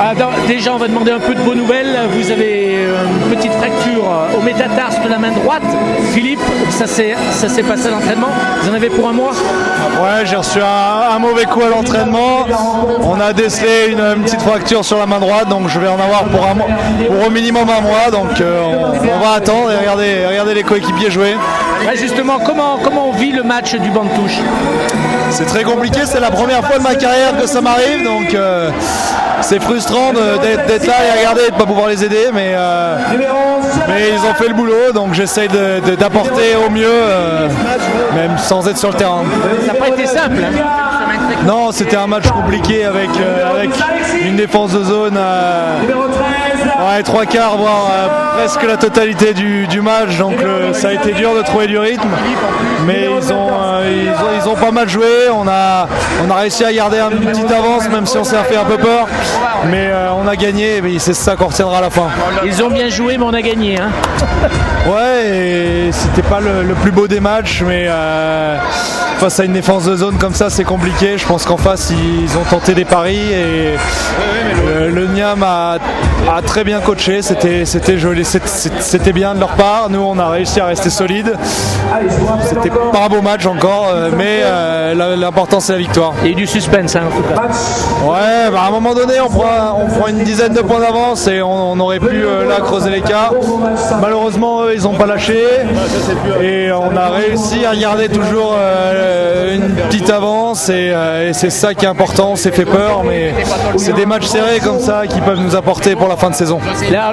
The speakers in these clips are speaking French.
Déjà, on va demander un peu de vos nouvelles. Vous avez une petite fracture au métatarse de la main droite. Philippe, ça s'est passé à l'entraînement. Vous en avez pour un mois? Ouais, j'ai reçu un mauvais coup à l'entraînement. On a décelé une petite fracture sur la main droite, donc je vais en avoir pour au minimum un mois. Donc on va attendre et regarder les coéquipiers jouer. Ouais, justement, comment on vit le match du banc de touche? C'est très compliqué, c'est la première fois de ma carrière que ça m'arrive, donc c'est frustrant d'être là et regarder et de ne pas pouvoir les aider, mais ils ont fait le boulot, donc j'essaye d'apporter au mieux, même sans être sur le terrain. Ça n'a pas été simple, hein? Non, c'était un match compliqué avec une défense de zone trois quarts, voire presque la totalité du match, donc ça a été dur de trouver du rythme, mais ils ont pas mal joué. On a réussi à garder une petite avance, même si on s'est fait un peu peur, mais on a gagné, et c'est ça qu'on retiendra à la fin. Ils ont bien joué, mais on a gagné, hein? Ouais, et c'était pas le plus beau des matchs, mais face à une défense de zone comme ça, c'est compliqué. Je pense qu'en face, ils ont tenté des paris et le Niam a très bien coaché. C'était joli, c'était bien de leur part. Nous, on a réussi à rester solide. C'était pas un beau match encore, mais l'important c'est la victoire. Il y a eu du suspense, hein, en tout cas. Ouais, à un moment donné, on prend une dizaine de points d'avance et on aurait pu là creuser l'écart. Malheureusement, eux, ils n'ont pas lâché et on a réussi à garder toujours une petite avance et c'est ça qui est important. On s'est fait peur, mais c'est des matchs serrés comme ça qui peuvent nous apporter pour la fin de saison. Alors,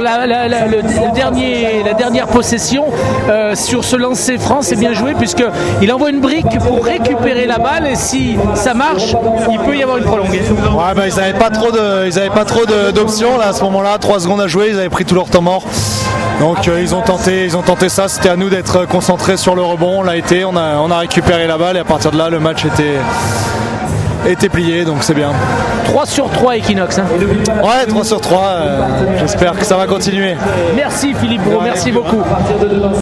la dernière possession sur ce lancer franc, c'est bien joué puisqu'il envoie une brique pour récupérer la balle et si ça marche, il peut y avoir une prolongée. Ouais, ils n'avaient pas trop d'options là à ce moment-là. 3 secondes à jouer, ils avaient pris tout leur temps mort. Donc ils ont tenté ça. C'était à nous d'être concentrés sur le rebond. On l'a été, on a récupéré la balle et à partir de là, le match était plié, donc c'est bien. 3 sur 3 Equinox, hein? Ouais, 3 sur 3, j'espère que ça va continuer. Merci Philippe Brault, merci beaucoup.